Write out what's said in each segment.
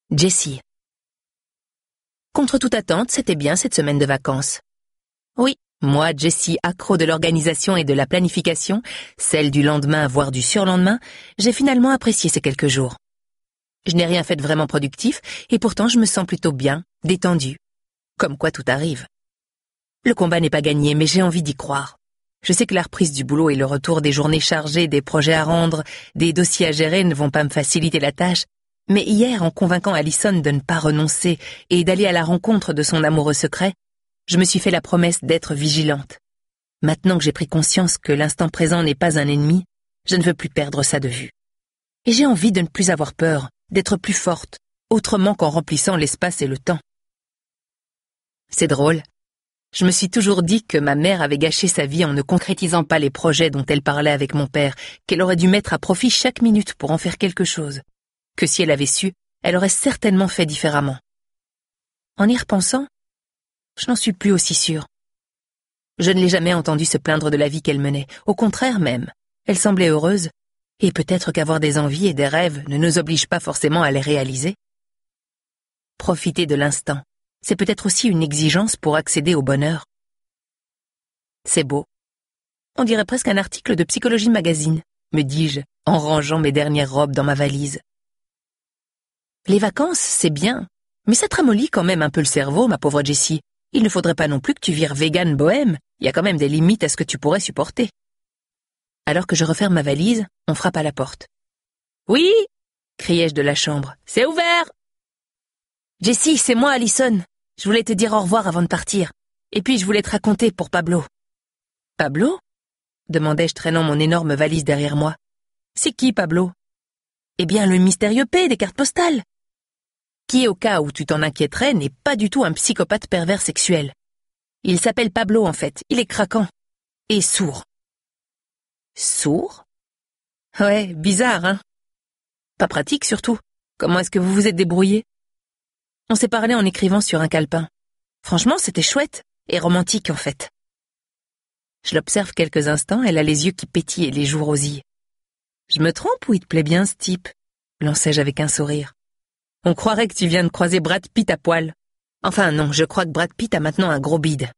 Jessie. Contre toute attente, c'était bien cette semaine de vacances. Oui, moi, Jessie, accro de l'organisation et de la planification, celle du lendemain voire du surlendemain, j'ai finalement apprécié ces quelques jours. Je n'ai rien fait de vraiment productif et pourtant je me sens plutôt bien, détendue. Comme quoi tout arrive. Le combat n'est pas gagné, mais j'ai envie d'y croire. Je sais que la reprise du boulot et le retour des journées chargées, des projets à rendre, des dossiers à gérer ne vont pas me faciliter la tâche. Mais hier, en convainquant Alison de ne pas renoncer et d'aller à la rencontre de son amoureux secret, je me suis fait la promesse d'être vigilante. Maintenant que j'ai pris conscience que l'instant présent n'est pas un ennemi, je ne veux plus perdre ça de vue. Et j'ai envie de ne plus avoir peur, d'être plus forte, autrement qu'en remplissant l'espace et le temps. C'est drôle. Je me suis toujours dit que ma mère avait gâché sa vie en ne concrétisant pas les projets dont elle parlait avec mon père, qu'elle aurait dû mettre à profit chaque minute pour en faire quelque chose. Que si elle avait su, elle aurait certainement fait différemment. En y repensant, je n'en suis plus aussi sûre. Je ne l'ai jamais entendue se plaindre de la vie qu'elle menait, au contraire même, elle semblait heureuse, et peut-être qu'avoir des envies et des rêves ne nous oblige pas forcément à les réaliser. Profiter de l'instant, c'est peut-être aussi une exigence pour accéder au bonheur. C'est beau. On dirait presque un article de Psychologie Magazine, me dis-je, en rangeant mes dernières robes dans ma valise. Les vacances, c'est bien, mais ça te ramollit quand même un peu le cerveau, ma pauvre Jessie. Il ne faudrait pas non plus que tu vires vegan bohème, il y a quand même des limites à ce que tu pourrais supporter. Alors que je referme ma valise, on frappe à la porte. « Oui !» criai-je de la chambre. « C'est ouvert !»« Jessie, c'est moi, Alison. Je voulais te dire au revoir avant de partir. Et puis je voulais te raconter pour Pablo. »« Pablo ?» demandai-je traînant mon énorme valise derrière moi. « C'est qui, Pablo ?»« Eh bien, le mystérieux P des cartes postales. » Qui, au cas où tu t'en inquiéterais, n'est pas du tout un psychopathe pervers sexuel. Il s'appelle Pablo, en fait. Il est craquant. Et sourd. Sourd ? Ouais, bizarre, hein ? Pas pratique, surtout. Comment est-ce que vous vous êtes débrouillés ? On s'est parlé en écrivant sur un calepin. Franchement, c'était chouette. Et romantique, en fait. Je l'observe quelques instants, elle a les yeux qui pétillent et les joues rosillent. Je me trompe ou il te plaît bien, ce type ? Lançai-je avec un sourire. On croirait que tu viens de croiser Brad Pitt à poil. Enfin non, je crois que Brad Pitt a maintenant un gros bide.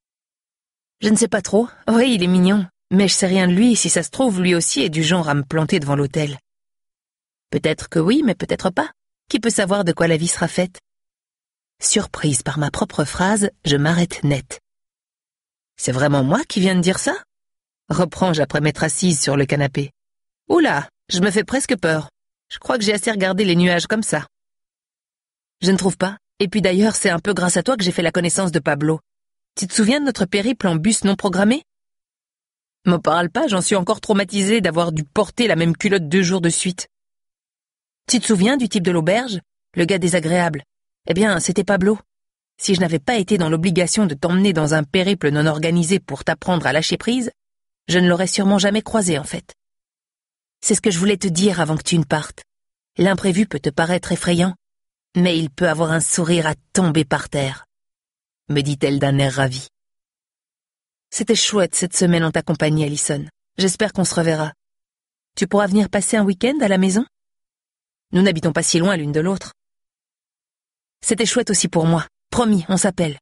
Je ne sais pas trop. Oui, il est mignon. Mais je sais rien de lui, et si ça se trouve, lui aussi est du genre à me planter devant l'hôtel. Peut-être que oui, mais peut-être pas. Qui peut savoir de quoi la vie sera faite ? Surprise par ma propre phrase, je m'arrête net. C'est vraiment moi qui viens de dire ça ? Reprends-je après m'être assise sur le canapé. Oula, je me fais presque peur. Je crois que j'ai assez regardé les nuages comme ça. Je ne trouve pas. Et puis d'ailleurs, c'est un peu grâce à toi que j'ai fait la connaissance de Pablo. Tu te souviens de notre périple en bus non programmé ? Me parle pas, j'en suis encore traumatisée d'avoir dû porter la même culotte 2 jours de suite. Tu te souviens du type de l'auberge ? Le gars désagréable. Eh bien, c'était Pablo. Si je n'avais pas été dans l'obligation de t'emmener dans un périple non organisé pour t'apprendre à lâcher prise, je ne l'aurais sûrement jamais croisé en fait. C'est ce que je voulais te dire avant que tu ne partes. L'imprévu peut te paraître effrayant, mais il peut avoir un sourire à tomber par terre, me dit-elle d'un air ravi. C'était chouette cette semaine en ta compagnie, Alison. J'espère qu'on se reverra. Tu pourras venir passer un week-end à la maison ? Nous n'habitons pas si loin l'une de l'autre. C'était chouette aussi pour moi. Promis, on s'appelle.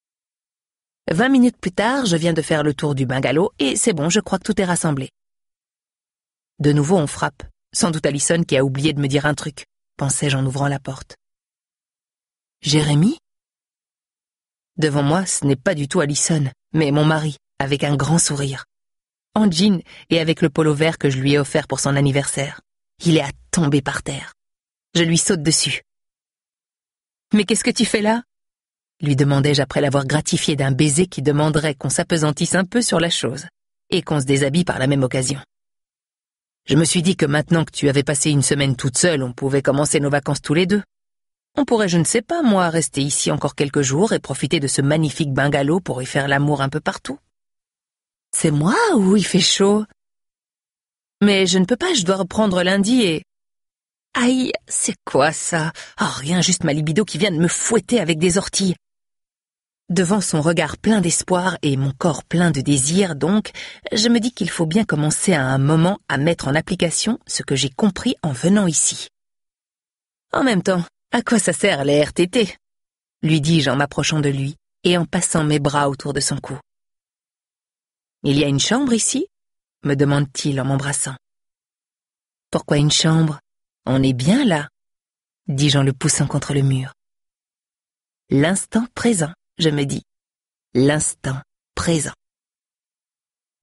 20 minutes plus tard, je viens de faire le tour du bungalow et c'est bon, je crois que tout est rassemblé. De nouveau, on frappe. Sans doute Alison qui a oublié de me dire un truc, pensais-je en ouvrant la porte. Jérémy ? Devant moi, ce n'est pas du tout Alison, mais mon mari, avec un grand sourire. En jean et avec le polo vert que je lui ai offert pour son anniversaire. Il est à tomber par terre. Je lui saute dessus. « Mais qu'est-ce que tu fais là ?» lui demandai-je après l'avoir gratifié d'un baiser qui demanderait qu'on s'apesantisse un peu sur la chose, et qu'on se déshabille par la même occasion. Je me suis dit que maintenant que tu avais passé une semaine toute seule, on pouvait commencer nos vacances tous les deux. On pourrait, je ne sais pas, moi, rester ici encore quelques jours et profiter de ce magnifique bungalow pour y faire l'amour un peu partout. C'est moi ou il fait chaud ? Mais je ne peux pas, je dois reprendre lundi et... Aïe, c'est quoi ça ? Oh, rien, juste ma libido qui vient de me fouetter avec des orties. Devant son regard plein d'espoir et mon corps plein de désir, donc, je me dis qu'il faut bien commencer à un moment à mettre en application ce que j'ai compris en venant ici. En même temps, À quoi ça sert les RTT? Lui dis-je en m'approchant de lui et en passant mes bras autour de son cou. Il y a une chambre ici? Me demande-t-il en m'embrassant. Pourquoi une chambre? On est bien là, dis-je en le poussant contre le mur. L'instant présent, je me dis. L'instant présent.